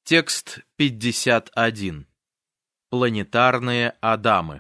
Текст 51. Планетарные Адамы.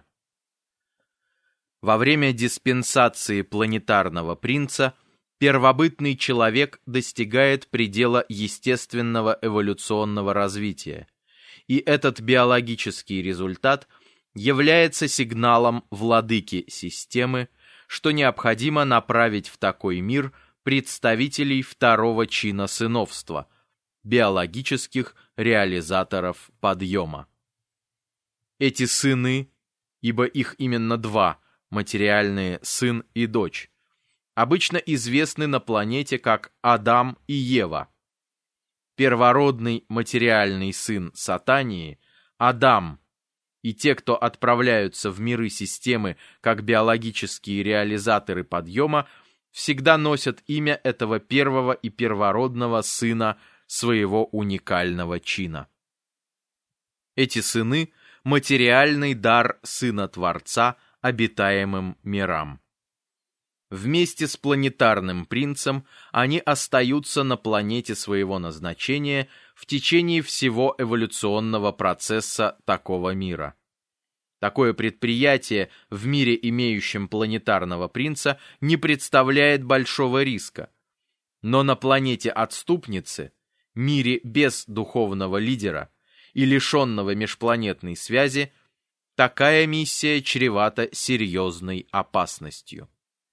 Во время диспенсации планетарного принца первобытный человек достигает предела естественного эволюционного развития, и этот биологический результат является сигналом владыки системы, что необходимо направить в такой мир представителей второго чина сыновства, биологических реализаторов подъема. Эти сыны, ибо их именно два, материальные сын и дочь, обычно известны на планете как Адам и Ева. Первородный материальный сын Сатании, Адам, и те, кто отправляются в миры системы как биологические реализаторы подъема, всегда носят имя этого первого и первородного сына своего уникального чина. Эти сыны – материальный дар Сына Творца обитаемым мирам. Вместе с планетарным принцем они остаются на планете своего назначения в течение всего эволюционного процесса такого мира. Такое предприятие в мире, имеющем планетарного принца, не представляет большого риска. Но на планете-отступнице, мире без духовного лидера и лишенного межпланетной связи, такая миссия чревата серьезной опасностью.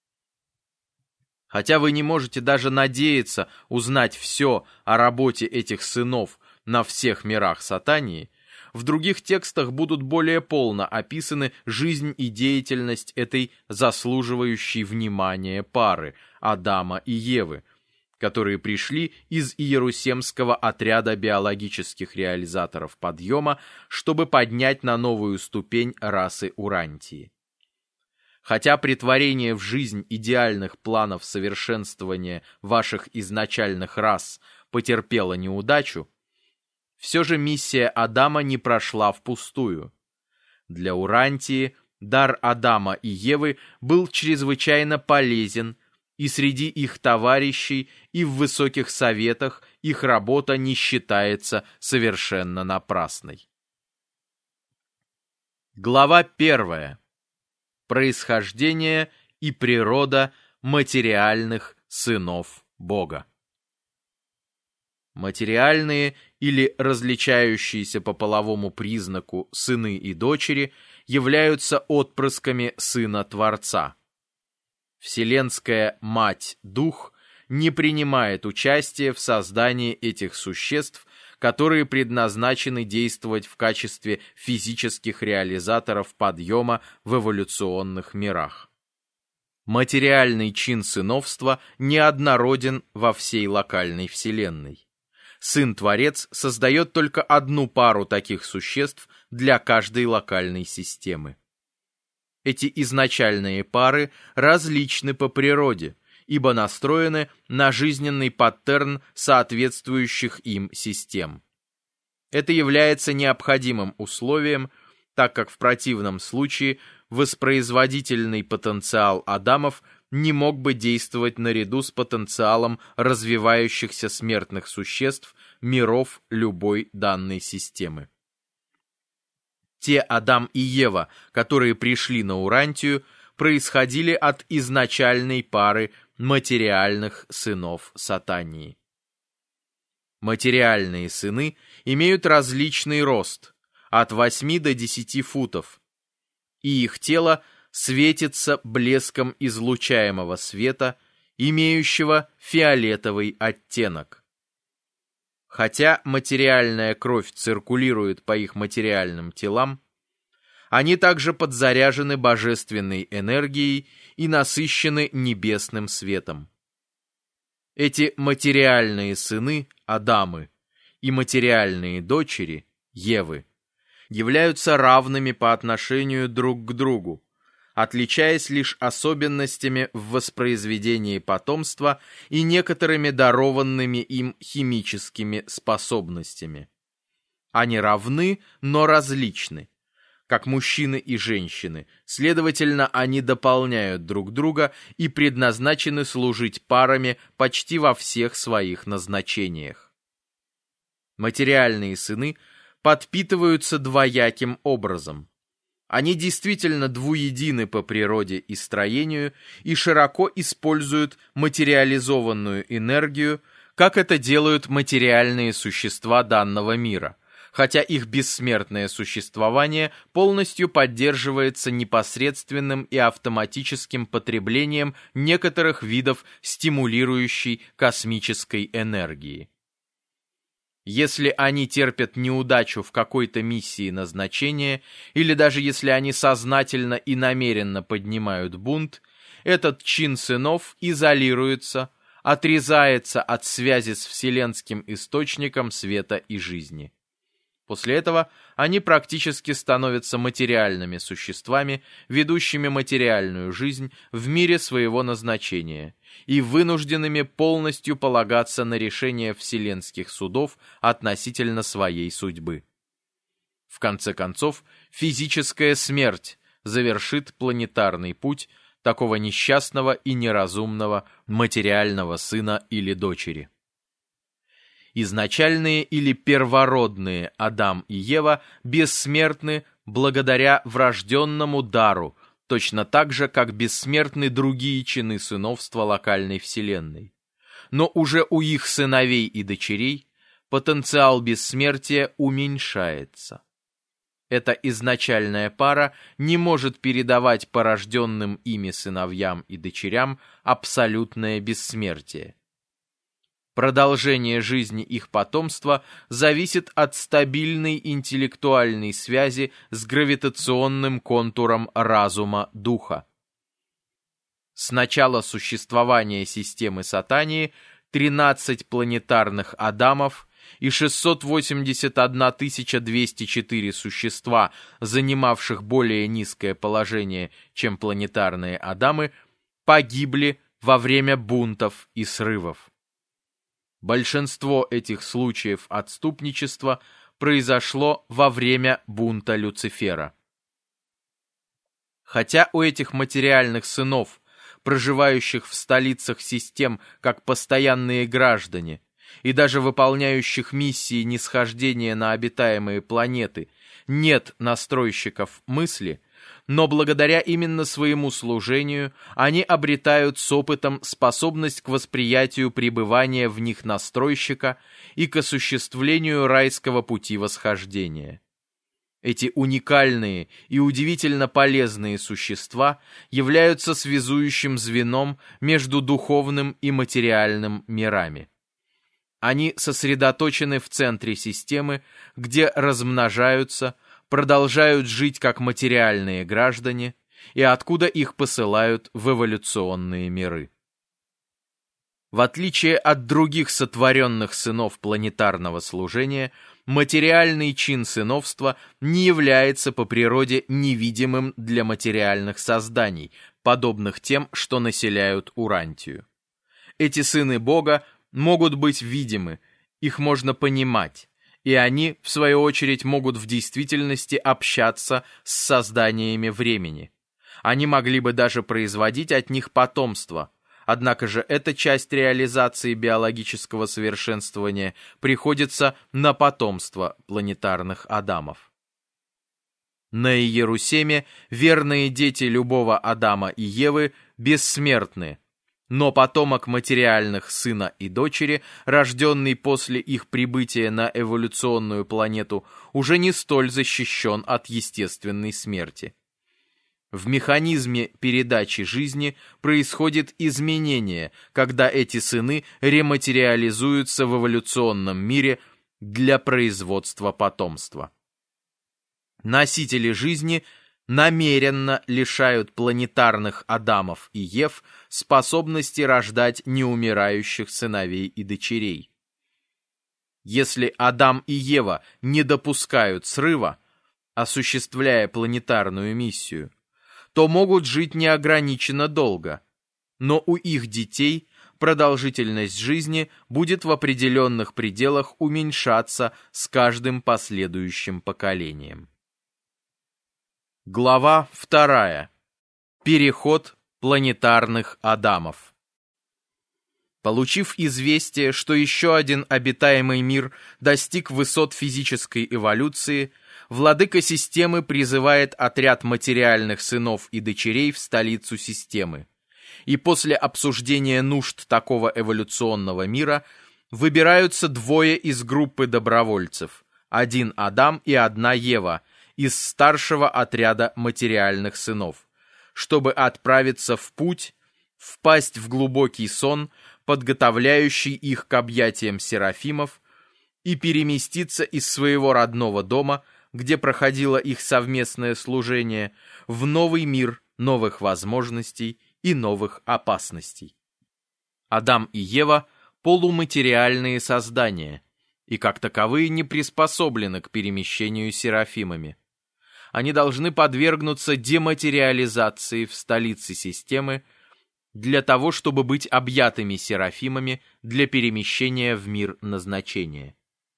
Хотя вы не можете даже надеяться узнать все о работе этих сынов на всех мирах Сатании, в других текстах будут более полно описаны жизнь и деятельность этой заслуживающей внимания пары Адама и Евы, которые пришли из Иерусемского отряда биологических реализаторов подъема, чтобы поднять на новую ступень расы Урантии. Хотя претворение в жизнь идеальных планов совершенствования ваших изначальных рас потерпело неудачу, все же миссия Адама не прошла впустую. Для Урантии дар Адама и Евы был чрезвычайно полезен, и среди их товарищей и в высоких советах их работа не считается совершенно напрасной. Глава 1. Происхождение и природа материальных сынов Бога. Материальные или различающиеся по половому признаку сыны и дочери являются отпрысками Сына Творца. Вселенская Мать-Дух не принимает участия в создании этих существ, которые предназначены действовать в качестве физических реализаторов подъема в эволюционных мирах. Материальный чин сыновства неоднороден во всей локальной Вселенной. Сын-творец создает только одну пару таких существ для каждой локальной системы. Эти изначальные пары различны по природе, ибо настроены на жизненный паттерн соответствующих им систем. Это является необходимым условием, так как в противном случае воспроизводительный потенциал Адамов не мог бы действовать наряду с потенциалом развивающихся смертных существ миров любой данной системы. Те Адам и Ева, которые пришли на Урантию, происходили от изначальной пары материальных сынов Сатании. Материальные сыны имеют различный рост, от 8 до 10 футов, и их тело светится блеском излучаемого света, имеющего фиолетовый оттенок. Хотя материальная кровь циркулирует по их материальным телам, они также подзаряжены божественной энергией и насыщены небесным светом. Эти материальные сыны, Адамы, и материальные дочери, Евы, являются равными по отношению друг к другу, отличаясь лишь особенностями в воспроизведении потомства и некоторыми дарованными им химическими способностями. Они равны, но различны, как мужчины и женщины, следовательно, они дополняют друг друга и предназначены служить парами почти во всех своих назначениях. Материальные сыны подпитываются двояким образом. Они действительно двуедины по природе и строению и широко используют материализованную энергию, как это делают материальные существа данного мира, хотя их бессмертное существование полностью поддерживается непосредственным и автоматическим потреблением некоторых видов стимулирующей космической энергии. Если они терпят неудачу в какой-то миссии назначения, или даже если они сознательно и намеренно поднимают бунт, этот чин сынов изолируется, отрезается от связи с вселенским источником света и жизни. После этого они практически становятся материальными существами, ведущими материальную жизнь в мире своего назначения и вынужденными полностью полагаться на решение вселенских судов относительно своей судьбы. В конце концов, физическая смерть завершит планетарный путь такого несчастного и неразумного материального сына или дочери. Изначальные или первородные Адам и Ева бессмертны благодаря врожденному дару, точно так же, как бессмертны другие чины сыновства локальной вселенной. Но уже у их сыновей и дочерей потенциал бессмертия уменьшается. Эта изначальная пара не может передавать порожденным ими сыновьям и дочерям абсолютное бессмертие. Продолжение жизни их потомства зависит от стабильной интеллектуальной связи с гравитационным контуром разума духа. С начала существования системы Сатании 13 планетарных Адамов и 681 204 существа, занимавших более низкое положение, чем планетарные Адамы, погибли во время бунтов и срывов. Большинство этих случаев отступничества произошло во время бунта Люцифера. Хотя у этих материальных сынов, проживающих в столицах систем как постоянные граждане и даже выполняющих миссии нисхождения на обитаемые планеты, нет настройщиков мысли, но благодаря именно своему служению они обретают с опытом способность к восприятию пребывания в них настройщика и к осуществлению райского пути восхождения. Эти уникальные и удивительно полезные существа являются связующим звеном между духовным и материальным мирами. Они сосредоточены в центре системы, где размножаются, продолжают жить как материальные граждане и откуда их посылают в эволюционные миры. В отличие от других сотворенных сынов планетарного служения, материальный чин сыновства не является по природе невидимым для материальных созданий, подобных тем, что населяют Урантию. Эти сыны Бога могут быть видимы, их можно понимать, и они, в свою очередь, могут в действительности общаться с созданиями времени. Они могли бы даже производить от них потомство, однако же эта часть реализации биологического совершенствования приходится на потомство планетарных Адамов. На Иерусалиме верные дети любого Адама и Евы бессмертны, но потомок материальных сына и дочери, рожденный после их прибытия на эволюционную планету, уже не столь защищен от естественной смерти. В механизме передачи жизни происходит изменение, когда эти сыны рематериализуются в эволюционном мире для производства потомства. Носители жизни намеренно лишают планетарных Адамов и Ев способности рождать неумирающих сыновей и дочерей. Если Адам и Ева не допускают срыва, осуществляя планетарную миссию, то могут жить неограниченно долго, но у их детей продолжительность жизни будет в определенных пределах уменьшаться с каждым последующим поколением. Глава 2. Переход планетарных Адамов. Получив известие, что еще один обитаемый мир достиг высот физической эволюции, владыка системы призывает отряд материальных сынов и дочерей в столицу системы. И после обсуждения нужд такого эволюционного мира выбираются двое из группы добровольцев, один Адам и одна Ева, из старшего отряда материальных сынов, чтобы отправиться в путь, впасть в глубокий сон, подготовляющий их к объятиям серафимов, и переместиться из своего родного дома, где проходило их совместное служение, в новый мир новых возможностей и новых опасностей. Адам и Ева – полуматериальные создания, и как таковые не приспособлены к перемещению серафимами. Они должны подвергнуться дематериализации в столице системы, для того, чтобы быть объятыми серафимами для перемещения в мир назначения.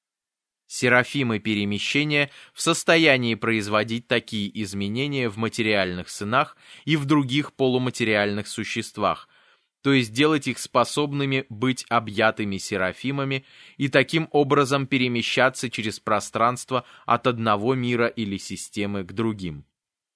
Серафимы перемещения в состоянии производить такие изменения в материальных сынах и в других полуматериальных существах, то есть делать их способными быть объятыми серафимами и таким образом перемещаться через пространство от одного мира или системы к другим.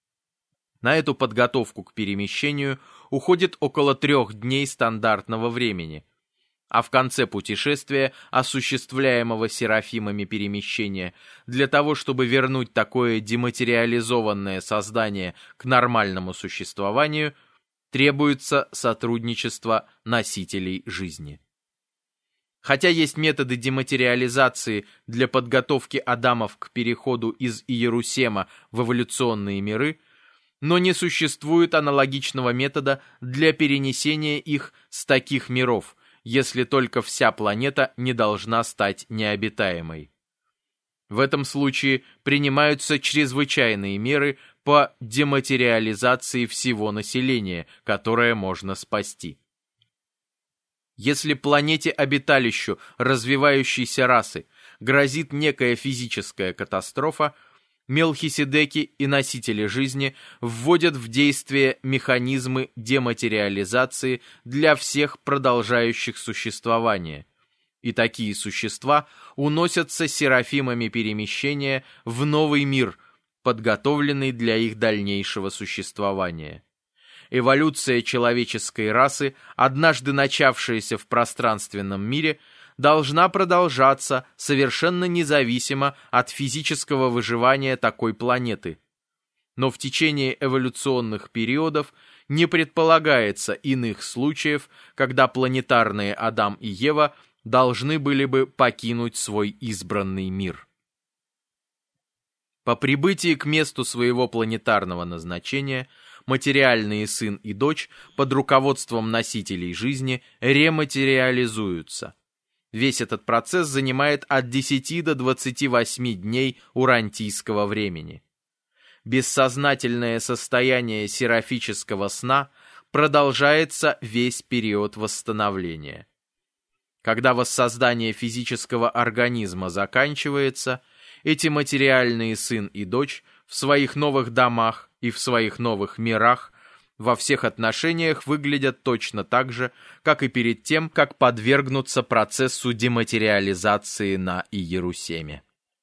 На эту подготовку к перемещению уходит около 3 дней стандартного времени, а в конце путешествия, осуществляемого серафимами перемещения, для того, чтобы вернуть такое дематериализованное создание к нормальному существованию, требуется сотрудничество носителей жизни. Хотя есть методы дематериализации для подготовки адамов к переходу из Иерусема в эволюционные миры, но не существует аналогичного метода для перенесения их с таких миров, если только вся планета не должна стать необитаемой. В этом случае принимаются чрезвычайные меры по дематериализации всего населения, которое можно спасти. Если планете-обиталищу развивающейся расы грозит некая физическая катастрофа, Мелхиседеки и носители жизни вводят в действие механизмы дематериализации для всех продолжающих существование, и такие существа уносятся серафимами перемещения в новый мир, подготовленный для их дальнейшего существования. Эволюция человеческой расы, однажды начавшаяся в пространственном мире, должна продолжаться совершенно независимо от физического выживания такой планеты. Но в течение эволюционных периодов не предполагается иных случаев, когда планетарные Адам и Ева должны были бы покинуть свой избранный мир. По прибытии к месту своего планетарного назначения материальные сын и дочь под руководством носителей жизни рематериализуются. Весь этот процесс занимает от 10 до 28 дней урантийского времени. Бессознательное состояние серафического сна продолжается весь период восстановления. Когда воссоздание физического организма заканчивается, эти материальные сын и дочь в своих новых домах и в своих новых мирах во всех отношениях выглядят точно так же, как и перед тем, как подвергнуться процессу дематериализации на Иерусеме.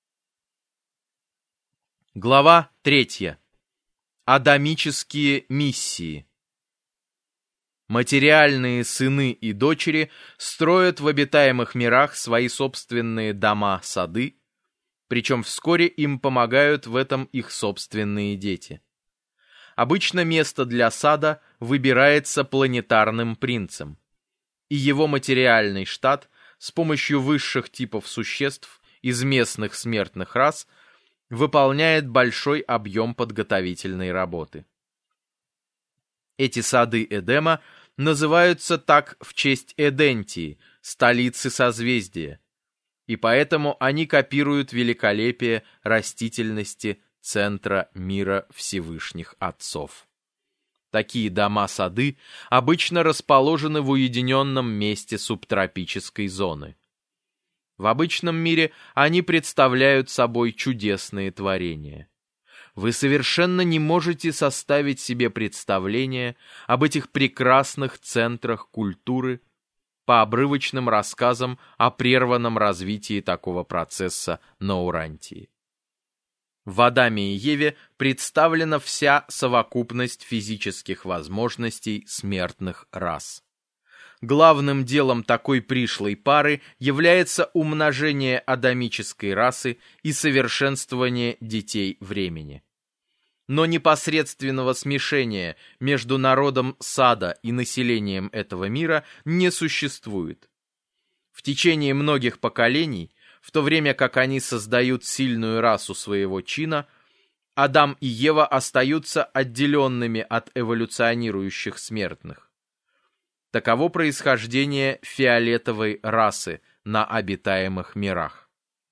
Глава 3. Адамические миссии. Материальные сыны и дочери строят в обитаемых мирах свои собственные дома-сады, причем вскоре им помогают в этом их собственные дети. Обычно место для сада выбирается планетарным принцем, и его материальный штат с помощью высших типов существ из местных смертных рас выполняет большой объем подготовительной работы. Эти сады Эдема называются так в честь Эдентии, столицы созвездия, и поэтому они копируют великолепие растительности центра мира Всевышних Отцов. Такие дома-сады обычно расположены в уединенном месте субтропической зоны. В обычном мире они представляют собой чудесные творения. Вы совершенно не можете составить себе представление об этих прекрасных центрах культуры, по обрывочным рассказам о прерванном развитии такого процесса на Урантии. В Адаме и Еве представлена вся совокупность физических возможностей смертных рас. Главным делом такой пришлой пары является умножение адамической расы и совершенствование детей времени. Но непосредственного смешения между народом сада и населением этого мира не существует. В течение многих поколений, в то время как они создают сильную расу своего чина, Адам и Ева остаются отделенными от эволюционирующих смертных. Таково происхождение фиолетовой расы на обитаемых мирах.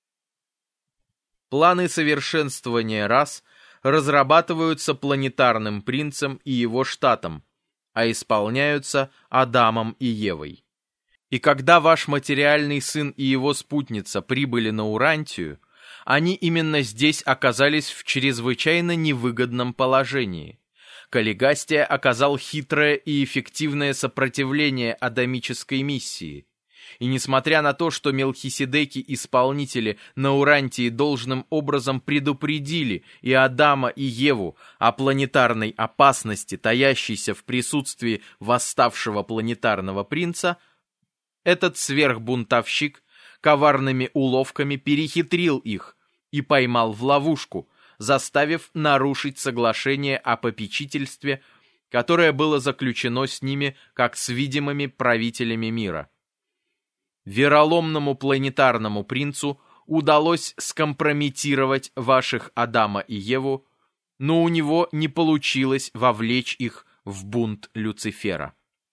Планы совершенствования рас разрабатываются планетарным принцем и его штатом, а исполняются Адамом и Евой. И когда ваш материальный сын и его спутница прибыли на Урантию, они именно здесь оказались в чрезвычайно невыгодном положении. Каллигастия оказал хитрое и эффективное сопротивление адамической миссии. И несмотря на то, что Мелхиседеки-исполнители на Урантии должным образом предупредили и Адама, и Еву о планетарной опасности, таящейся в присутствии восставшего планетарного принца, этот сверхбунтовщик коварными уловками перехитрил их и поймал в ловушку, заставив нарушить соглашение о попечительстве, которое было заключено с ними как с видимыми правителями мира. Вероломному планетарному принцу удалось скомпрометировать ваших Адама и Еву, но у него не получилось вовлечь их в бунт Люцифера.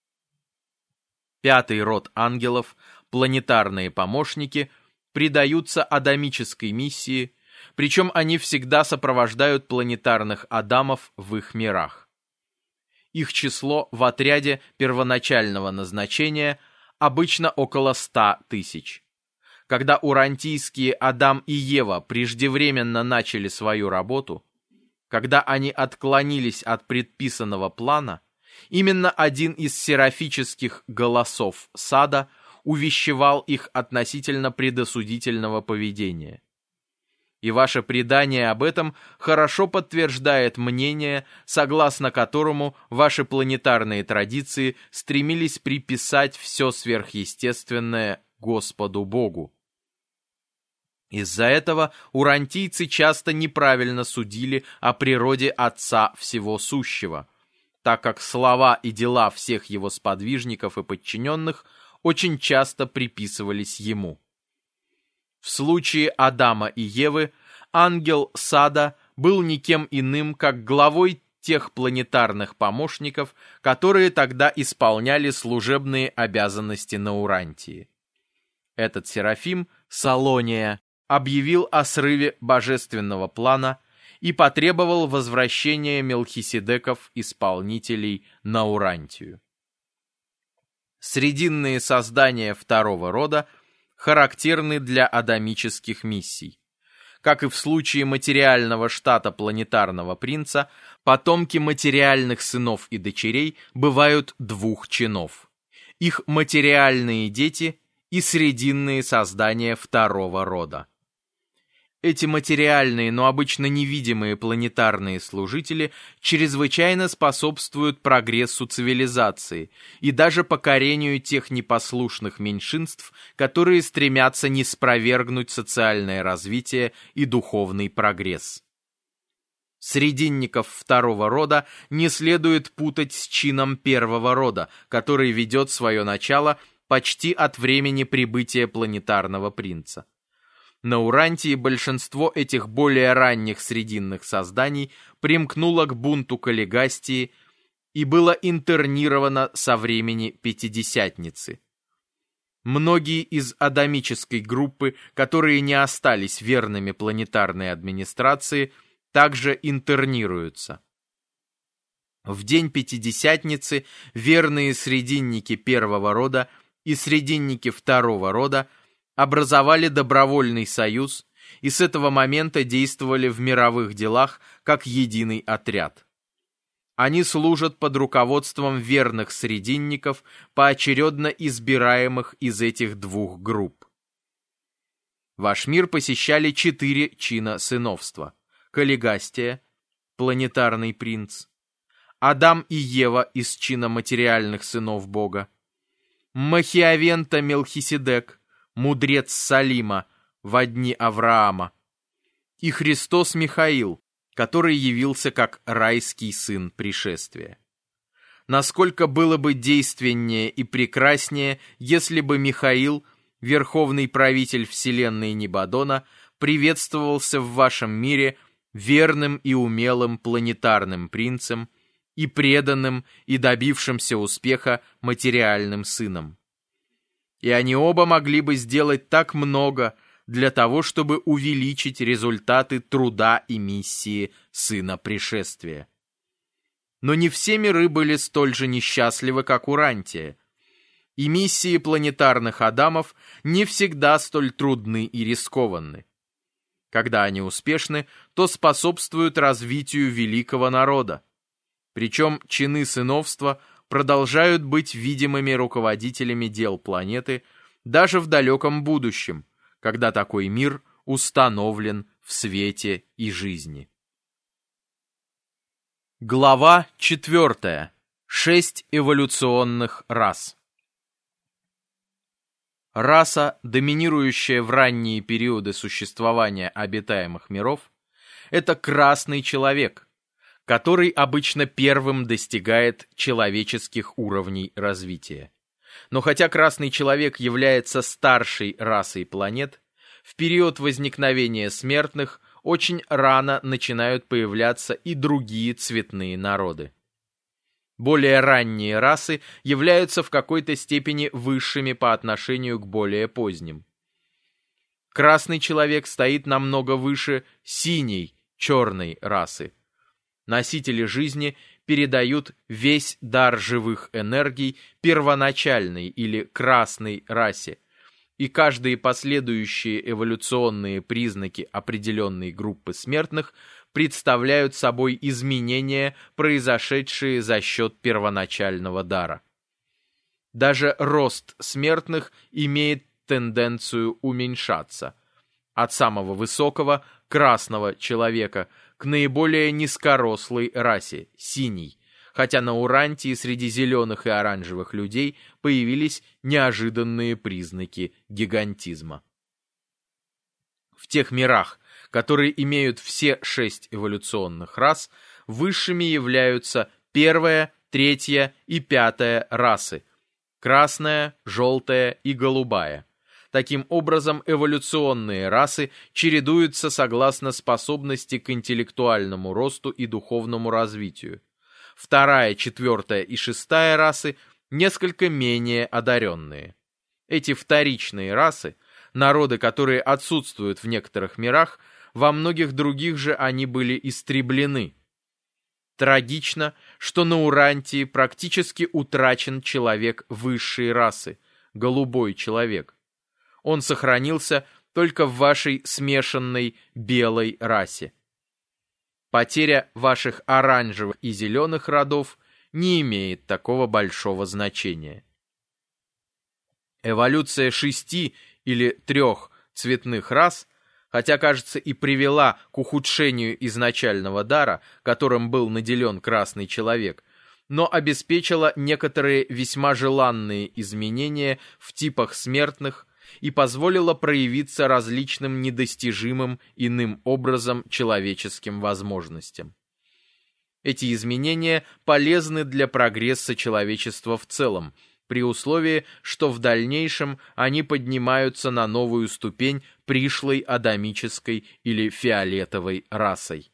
Пятый род ангелов, планетарные помощники, предаются адамической миссии, причем они всегда сопровождают планетарных Адамов в их мирах. Их число в отряде первоначального назначения обычно около 100 тысяч. Когда урантийские Адам и Ева преждевременно начали свою работу, когда они отклонились от предписанного плана, именно один из серафических голосов сада увещевал их относительно предосудительного поведения. И ваше предание об этом хорошо подтверждает мнение, согласно которому ваши планетарные традиции стремились приписать все сверхъестественное Господу Богу. Из-за этого урантийцы часто неправильно судили о природе Отца Всего Сущего, так как слова и дела всех его сподвижников и подчиненных очень часто приписывались ему. В случае Адама и Евы ангел сада был никем иным, как главой тех планетарных помощников, которые тогда исполняли служебные обязанности на Урантии. Этот Серафим, Салония, объявил о срыве божественного плана и потребовал возвращения Мелхиседеков-исполнителей на Урантию. Срединные создания второго рода характерны для адамических миссий. Как и в случае материального штата планетарного принца, потомки материальных сынов и дочерей бывают двух чинов. Их материальные дети и срединные создания второго рода. Эти материальные, но обычно невидимые планетарные служители чрезвычайно способствуют прогрессу цивилизации и даже покорению тех непослушных меньшинств, которые стремятся ниспровергнуть социальное развитие и духовный прогресс. Срединников второго рода не следует путать с чином первого рода, который ведет свое начало почти от времени прибытия планетарного принца. На Урантии большинство этих более ранних срединных созданий примкнуло к бунту Каллигастии и было интернировано со времени Пятидесятницы. Многие из адамической группы, которые не остались верными планетарной администрации, также интернируются. В день Пятидесятницы верные срединники первого рода и срединники второго рода образовали добровольный союз и с этого момента действовали в мировых делах как единый отряд. Они служат под руководством верных срединников, поочередно избираемых из этих двух групп. Ваш мир посещали 4 чина сыновства: Каллигастия, планетарный принц; Адам и Ева из чина материальных сынов Бога; Махиавента Мелхиседек, мудрец Салима во дни Авраама; и Христос Михаил, который явился как райский сын пришествия. Насколько было бы действеннее и прекраснее, если бы Михаил, верховный правитель вселенной Небадона, приветствовался в вашем мире верным и умелым планетарным принцем и преданным и добившимся успеха материальным сыном. И они оба могли бы сделать так много для того, чтобы увеличить результаты труда и миссии Сына Пришествия. Но не все миры были столь же несчастливы, как Урантия, и миссии планетарных Адамов не всегда столь трудны и рискованны. Когда они успешны, то способствуют развитию великого народа. Причем чины сыновства продолжают быть видимыми руководителями дел планеты даже в далеком будущем, когда такой мир установлен в свете и жизни. Глава 4. 6 эволюционных рас. Раса, доминирующая в ранние периоды существования обитаемых миров, это красный человек, который обычно первым достигает человеческих уровней развития. Но хотя красный человек является старшей расой планет, в период возникновения смертных очень рано начинают появляться и другие цветные народы. Более ранние расы являются в какой-то степени высшими по отношению к более поздним. Красный человек стоит намного выше синей, черной расы. Носители жизни передают весь дар живых энергий первоначальной или красной расе, и каждые последующие эволюционные признаки определенной группы смертных представляют собой изменения, произошедшие за счет первоначального дара. Даже рост смертных имеет тенденцию уменьшаться. От самого высокого, красного человека к наиболее низкорослой расе, синей, хотя на Урантии среди зеленых и оранжевых людей появились неожиданные признаки гигантизма. В тех мирах, которые имеют все 6 эволюционных рас, высшими являются 1, 3 и 5 расы – красная, желтая и голубая. Таким образом, эволюционные расы чередуются согласно способности к интеллектуальному росту и духовному развитию. 2, 4 и 6 расы несколько менее одаренные. Эти вторичные расы, народы, которые отсутствуют в некоторых мирах, во многих других же они были истреблены. Трагично, что на Урантии практически утрачен человек высшей расы, голубой человек. Он сохранился только в вашей смешанной белой расе. Потеря ваших оранжевых и зеленых родов не имеет такого большого значения. Эволюция 6 или 3 цветных рас, хотя, кажется, и привела к ухудшению изначального дара, которым был наделен красный человек, но обеспечила некоторые весьма желанные изменения в типах смертных и позволила проявиться различным недостижимым иным образом человеческим возможностям. Эти изменения полезны для прогресса человечества в целом, при условии, что в дальнейшем они поднимаются на новую ступень пришлой адамической или фиолетовой расой.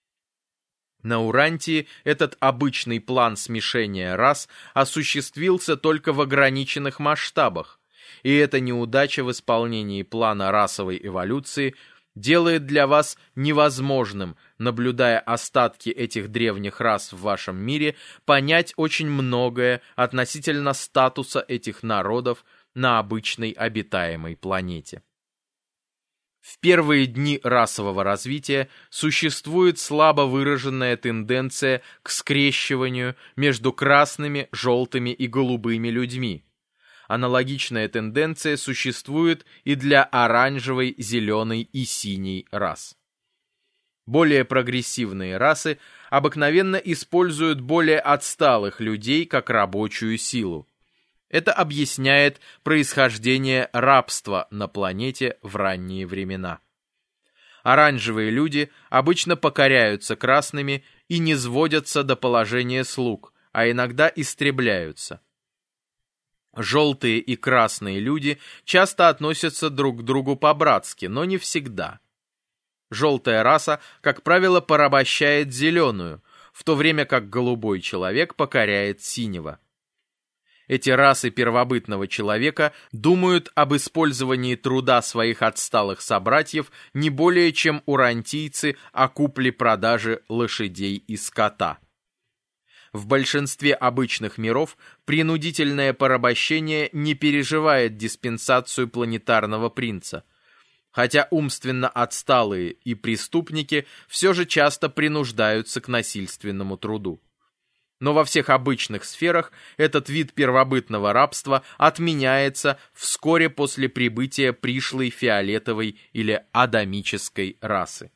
На Урантии этот обычный план смешения рас осуществился только в ограниченных масштабах, и эта неудача в исполнении плана расовой эволюции делает для вас невозможным, наблюдая остатки этих древних рас в вашем мире, понять очень многое относительно статуса этих народов на обычной обитаемой планете. В первые дни расового развития существует слабо выраженная тенденция к скрещиванию между красными, желтыми и голубыми людьми. Аналогичная тенденция существует и для оранжевой, зеленой и синей рас. Более прогрессивные расы обыкновенно используют более отсталых людей как рабочую силу. Это объясняет происхождение рабства на планете в ранние времена. Оранжевые люди обычно покоряются красными и низводятся до положения слуг, а иногда истребляются. Желтые и красные люди часто относятся друг к другу по-братски, но не всегда. Желтая раса, как правило, порабощает зеленую, в то время как голубой человек покоряет синего. Эти расы первобытного человека думают об использовании труда своих отсталых собратьев не более чем урантийцы о купле-продаже лошадей и скота. В большинстве обычных миров принудительное порабощение не переживает диспенсацию планетарного принца, хотя умственно отсталые и преступники все же часто принуждаются к насильственному труду. Но во всех обычных сферах этот вид первобытного рабства отменяется вскоре после прибытия пришлой фиолетовой или адамической расы.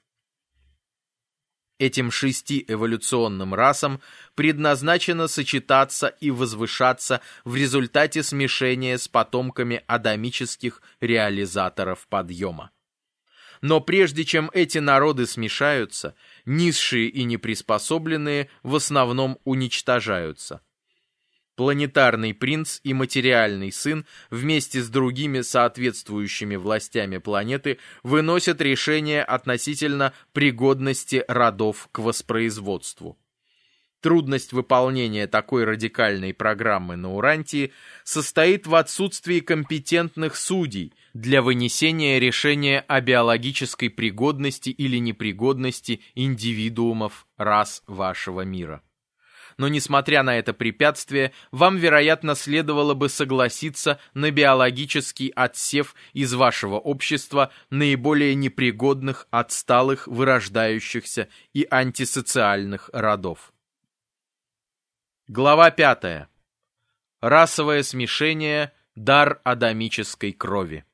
Этим 6 эволюционным расам предназначено сочетаться и возвышаться в результате смешения с потомками адамических реализаторов подъема. Но прежде чем эти народы смешаются, низшие и неприспособленные в основном уничтожаются. Планетарный принц и материальный сын вместе с другими соответствующими властями планеты выносят решения относительно пригодности родов к воспроизводству. Трудность выполнения такой радикальной программы на Урантии состоит в отсутствии компетентных судей для вынесения решения о биологической пригодности или непригодности индивидуумов рас вашего мира. Но несмотря на это препятствие, вам, вероятно, следовало бы согласиться на биологический отсев из вашего общества наиболее непригодных, отсталых, вырождающихся и антисоциальных родов. Глава 5. Расовое смешение – дар адамической крови.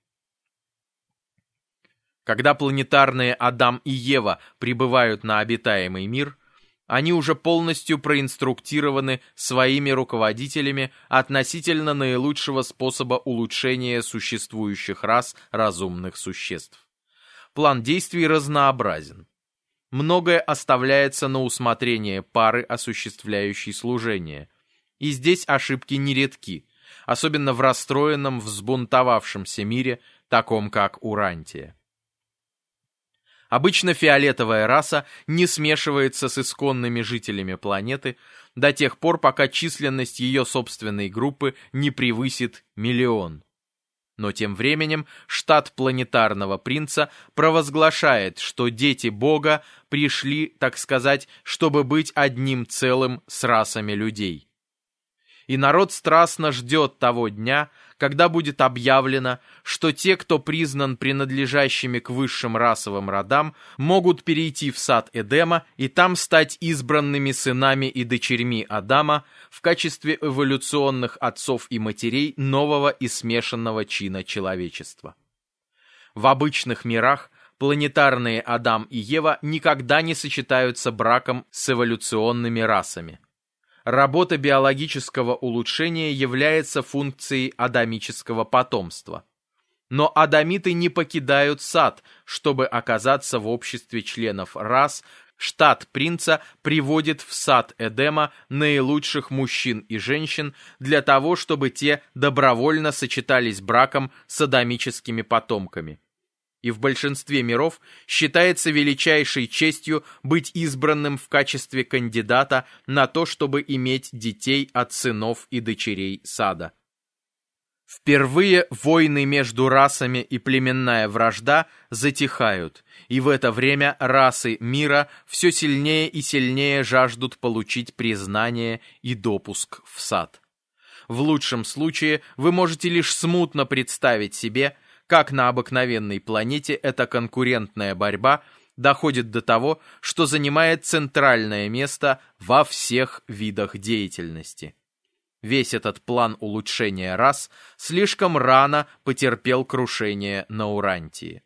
Когда планетарные Адам и Ева прибывают на обитаемый мир, они уже полностью проинструктированы своими руководителями относительно наилучшего способа улучшения существующих рас разумных существ. План действий разнообразен. Многое оставляется на усмотрение пары, осуществляющей служение. И здесь ошибки нередки, особенно в расстроенном, взбунтовавшемся мире, таком как Урантия. Обычно фиолетовая раса не смешивается с исконными жителями планеты до тех пор, пока численность ее собственной группы не превысит 1 000 000. Но тем временем штат планетарного принца провозглашает, что дети Бога пришли, так сказать, чтобы быть одним целым с расами людей. И народ страстно ждет того дня, когда будет объявлено, что те, кто признан принадлежащими к высшим расовым родам, могут перейти в сад Эдема и там стать избранными сынами и дочерьми Адама в качестве эволюционных отцов и матерей нового и смешанного чина человечества. В обычных мирах планетарные Адам и Ева никогда не сочетаются браком с эволюционными расами. Работа биологического улучшения является функцией адамического потомства. Но адамиты не покидают сад, чтобы оказаться в обществе членов рас. Штат принца приводит в сад Эдема наилучших мужчин и женщин для того, чтобы те добровольно сочетались браком с адамическими потомками. И в большинстве миров считается величайшей честью быть избранным в качестве кандидата на то, чтобы иметь детей от сынов и дочерей сада. Впервые войны между расами и племенная вражда затихают, и в это время расы мира все сильнее и сильнее жаждут получить признание и допуск в сад. В лучшем случае вы можете лишь смутно представить себе, как на обыкновенной планете эта конкурентная борьба доходит до того, что занимает центральное место во всех видах деятельности. Весь этот план улучшения рас слишком рано потерпел крушение на Урантии.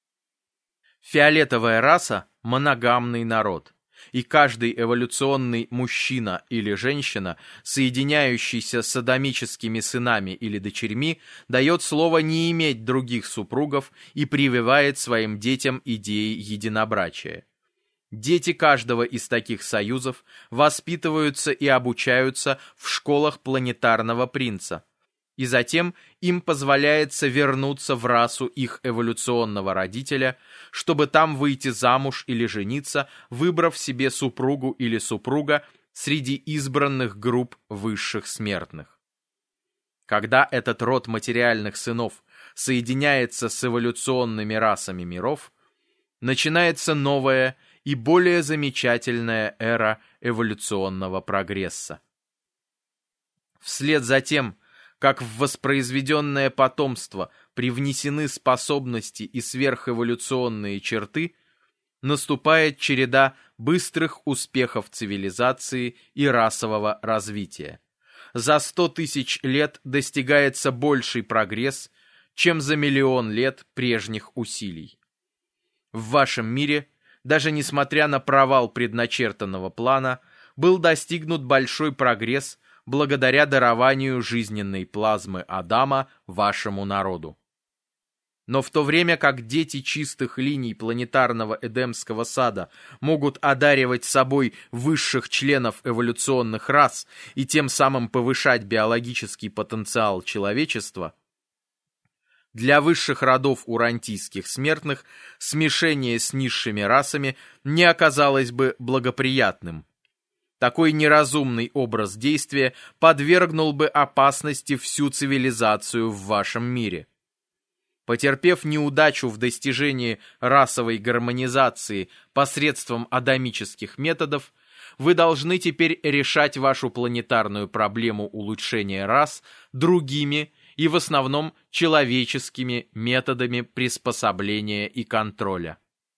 Фиолетовая раса – моногамный народ, и каждый эволюционный мужчина или женщина, соединяющийся с адамическими сынами или дочерьми, дает слово не иметь других супругов и прививает своим детям идеи единобрачия. Дети каждого из таких союзов воспитываются и обучаются в школах планетарного принца, и затем им позволяется вернуться в расу их эволюционного родителя, чтобы там выйти замуж или жениться, выбрав себе супругу или супруга среди избранных групп высших смертных. Когда этот род материальных сынов соединяется с эволюционными расами миров, начинается новая и более замечательная эра эволюционного прогресса. Вслед за тем, как в воспроизведенное потомство привнесены способности и сверхэволюционные черты, наступает череда быстрых успехов цивилизации и расового развития. За 100 тысяч лет достигается больший прогресс, чем за миллион лет прежних усилий. В вашем мире, даже несмотря на провал предначертанного плана, был достигнут большой прогресс благодаря дарованию жизненной плазмы Адама вашему народу. Но в то время как дети чистых линий планетарного Эдемского сада могут одаривать собой высших членов эволюционных рас и тем самым повышать биологический потенциал человечества, для высших родов урантийских смертных смешение с низшими расами не оказалось бы благоприятным. Такой неразумный образ действия подвергнул бы опасности всю цивилизацию в вашем мире. Потерпев неудачу в достижении расовой гармонизации посредством адамических методов, вы должны теперь решать вашу планетарную проблему улучшения рас другими и в основном человеческими методами приспособления и контроля.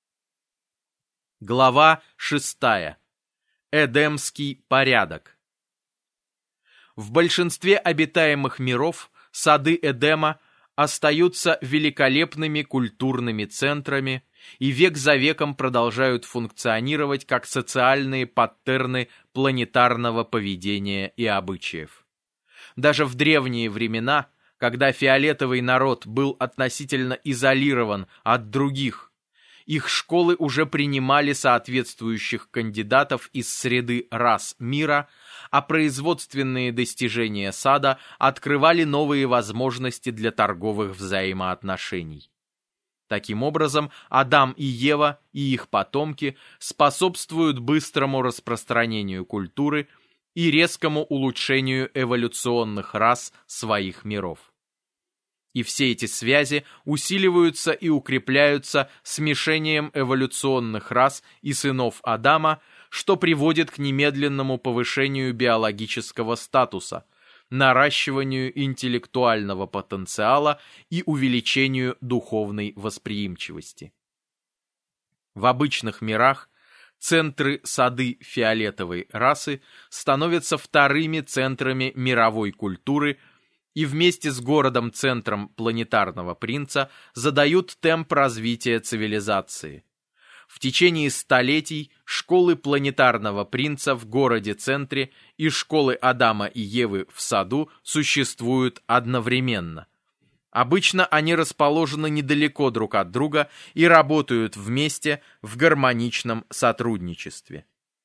Глава 6. Эдемский порядок. В большинстве обитаемых миров сады Эдема остаются великолепными культурными центрами и век за веком продолжают функционировать как социальные паттерны планетарного поведения и обычаев. Даже в древние времена, когда фиолетовый народ был относительно изолирован от других, их школы уже принимали соответствующих кандидатов из среды рас мира, а производственные достижения сада открывали новые возможности для торговых взаимоотношений. Таким образом, Адам и Ева и их потомки способствуют быстрому распространению культуры и резкому улучшению эволюционных рас своих миров. И все эти связи усиливаются и укрепляются смешением эволюционных рас и сынов Адама, что приводит к немедленному повышению биологического статуса, наращиванию интеллектуального потенциала и увеличению духовной восприимчивости. В обычных мирах центры-сады фиолетовой расы становятся вторыми центрами мировой культуры и вместе с городом-центром планетарного принца задают темп развития цивилизации. В течение столетий школы планетарного принца в городе-центре и школы Адама и Евы в саду существуют одновременно. Обычно они расположены недалеко друг от друга и работают вместе в гармоничном сотрудничестве.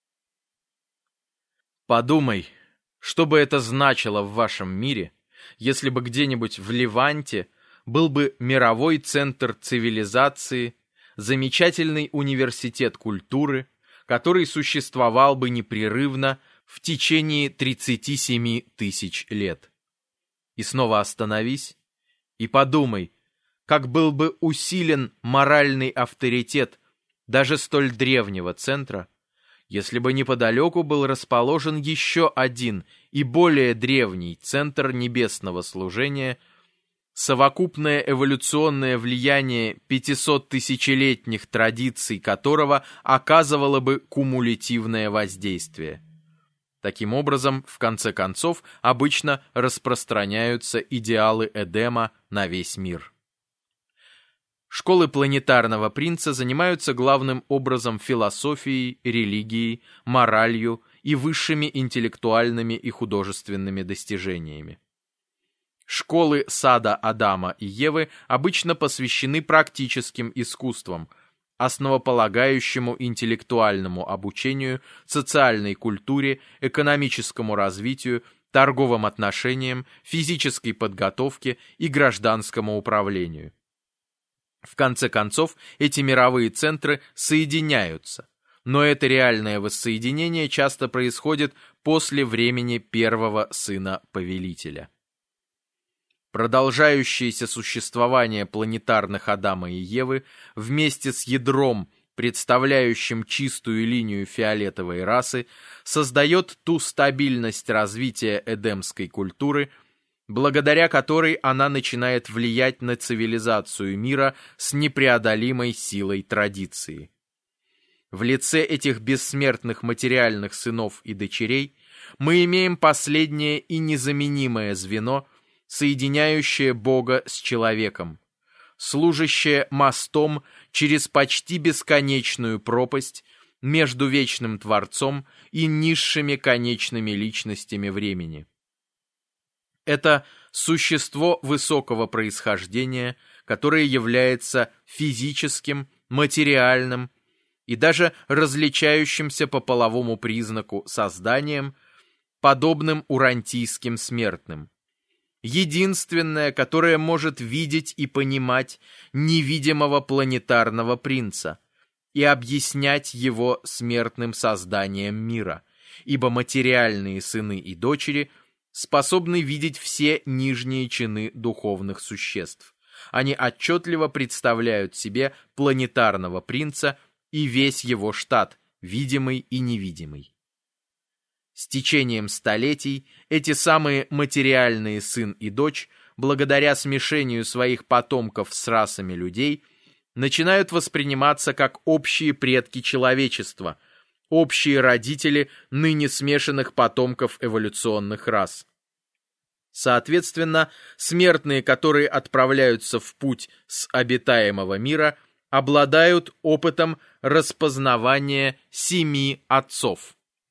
Подумай, что бы это значило в вашем мире, если бы где-нибудь в Леванте был бы мировой центр цивилизации, замечательный университет культуры, который существовал бы непрерывно в течение 37 тысяч лет. И снова остановись и подумай, как был бы усилен моральный авторитет даже столь древнего центра, если бы неподалеку был расположен еще один и более древний центр небесного служения, совокупное эволюционное влияние 500-тысячелетних традиций которого оказывало бы кумулятивное воздействие. Таким образом, в конце концов, обычно распространяются идеалы Эдема на весь мир. Школы планетарного принца занимаются главным образом философией, религией, моралью и высшими интеллектуальными и художественными достижениями. Школы сада Адама и Евы обычно посвящены практическим искусствам, основополагающему интеллектуальному обучению, социальной культуре, экономическому развитию, торговым отношениям, физической подготовке и гражданскому управлению. В конце концов, эти мировые центры соединяются, но это реальное воссоединение часто происходит после времени первого сына повелителя. Продолжающееся существование планетарных Адама и Евы вместе с ядром, представляющим чистую линию фиолетовой расы, создает ту стабильность развития эдемской культуры, благодаря которой она начинает влиять на цивилизацию мира с непреодолимой силой традиции. В лице этих бессмертных материальных сынов и дочерей мы имеем последнее и незаменимое звено, соединяющее Бога с человеком, служащее мостом через почти бесконечную пропасть между вечным Творцом и низшими конечными личностями времени. Это существо высокого происхождения, которое является физическим, материальным и даже различающимся по половому признаку созданием, подобным урантийским смертным. Единственное, которое может видеть и понимать невидимого планетарного принца и объяснять его смертным созданием мира, ибо материальные сыны и дочери способны видеть все нижние чины духовных существ. Они отчетливо представляют себе планетарного принца и весь его штат, видимый и невидимый. С течением столетий эти самые материальные сын и дочь, благодаря смешению своих потомков с расами людей, начинают восприниматься как общие предки человечества, общие родители ныне смешанных потомков эволюционных рас. Соответственно, смертные, которые отправляются в путь с обитаемого мира, обладают опытом распознавания 7 отцов.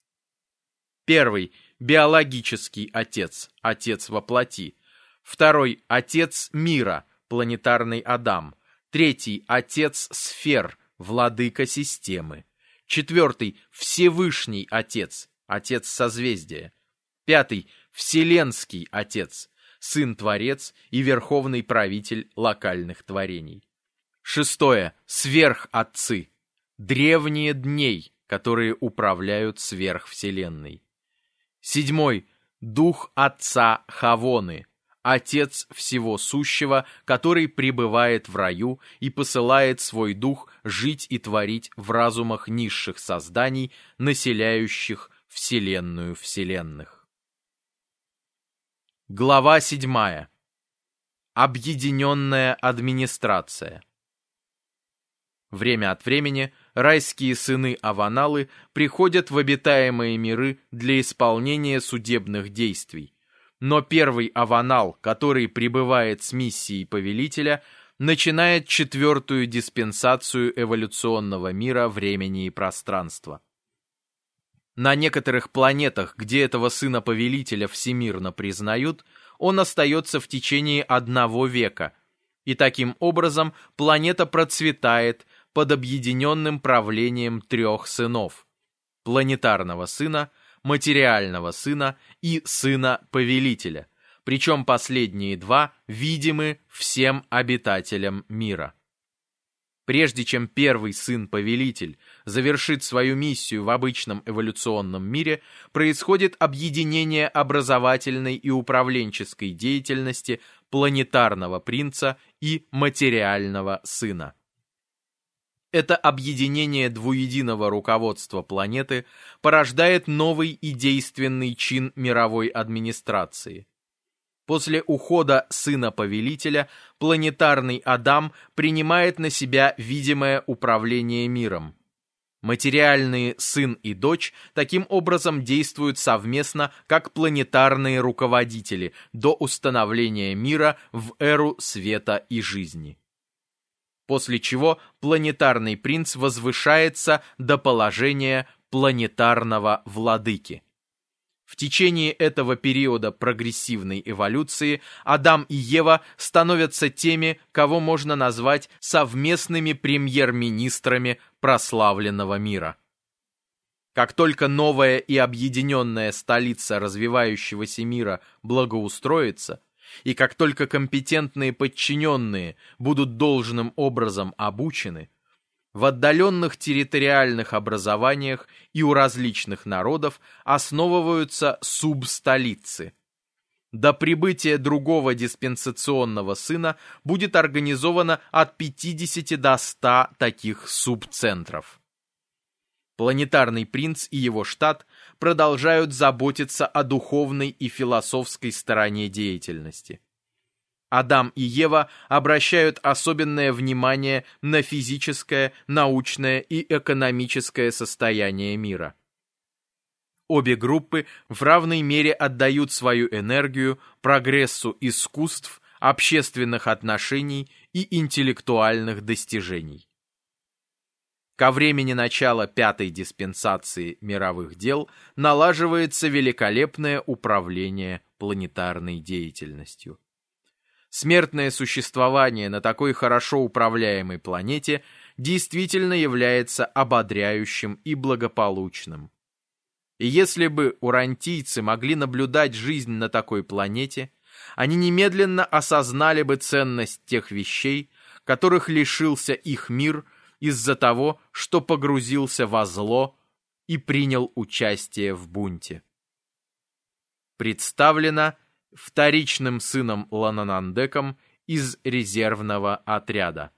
Первый – биологический отец, отец во плоти. Второй – отец мира, планетарный Адам. Третий – отец сфер, владыка системы. Четвертый – Всевышний Отец, Отец созвездия. Пятый – Вселенский Отец, Сын-Творец и Верховный Правитель локальных творений. Шестое – Сверхотцы, древние дней, которые управляют сверхвселенной. Седьмой – Дух Отца Хавоны, Отец всего сущего, который пребывает в раю и посылает свой дух жить и творить в разумах низших созданий, населяющих вселенную вселенных. Глава 7. Объединенная администрация. Время от времени райские сыны Аваналы приходят в обитаемые миры для исполнения судебных действий. Но первый Аванал, который прибывает с миссией повелителя, начинает 4-ю диспенсацию эволюционного мира времени и пространства. На некоторых планетах, где этого сына повелителя всемирно признают, он остается в течение 1 века, и таким образом планета процветает под объединенным правлением 3 сынов – планетарного сына, материального сына и сына повелителя, причем последние 2 видимы всем обитателям мира. Прежде чем первый сын-повелитель завершит свою миссию в обычном эволюционном мире, происходит объединение образовательной и управленческой деятельности планетарного принца и материального сына. Это объединение двуединого руководства планеты порождает новый и действенный чин мировой администрации. После ухода сына повелителя, планетарный Адам принимает на себя видимое управление миром. Материальные сын и дочь таким образом действуют совместно как планетарные руководители до установления мира в эру света и жизни. После чего планетарный принц возвышается до положения планетарного владыки. В течение этого периода прогрессивной эволюции Адам и Ева становятся теми, кого можно назвать совместными премьер-министрами прославленного мира. Как только новая и объединенная столица развивающегося мира благоустроится, и как только компетентные подчиненные будут должным образом обучены, в отдаленных территориальных образованиях и у различных народов основываются субстолицы. До прибытия другого диспенсационного сына будет организовано от 50 до 100 таких субцентров. Планетарный принц и его штат продолжают заботиться о духовной и философской стороне деятельности. Адам и Ева обращают особенное внимание на физическое, научное и экономическое состояние мира. Обе группы в равной мере отдают свою энергию прогрессу искусств, общественных отношений и интеллектуальных достижений. Ко времени начала пятой диспенсации мировых дел налаживается великолепное управление планетарной деятельностью. Смертное существование на такой хорошо управляемой планете действительно является ободряющим и благополучным. И если бы урантийцы могли наблюдать жизнь на такой планете, они немедленно осознали бы ценность тех вещей, которых лишился их мир из-за того, что погрузился во зло и принял участие в бунте. Представлено вторичным сыном Лананандеком из резервного отряда.